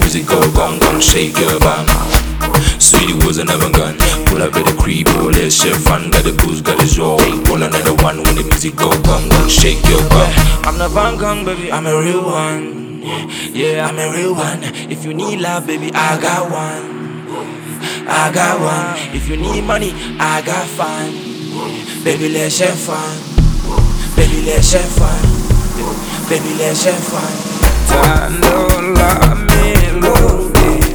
music go gong gong, shake your bum. Sweetie was another gun. Pull up at the crib, oh let's share fun. Got the booze, got the joy. Pull another one when the music go gong gong, shake your bum. I'm not Van Gogh, baby, I'm a real one. Yeah, I'm a real one. If you need love, baby, I got one. I got one. If you need money, I got fun. Baby, let's share fun. Baby, let's share fun. Baby, let's share fun. Tando la melody.